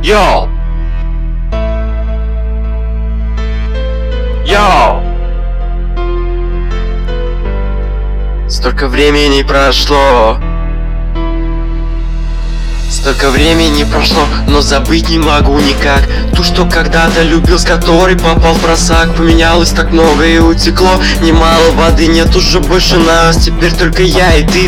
Йоу! Йоу! Столько времени прошло. Столько времени прошло, но забыть не могу никак ту, что когда-то любил, с которой попал в просак. Поменялось так много и утекло немало воды, нет уже больше нас. Теперь только я и ты,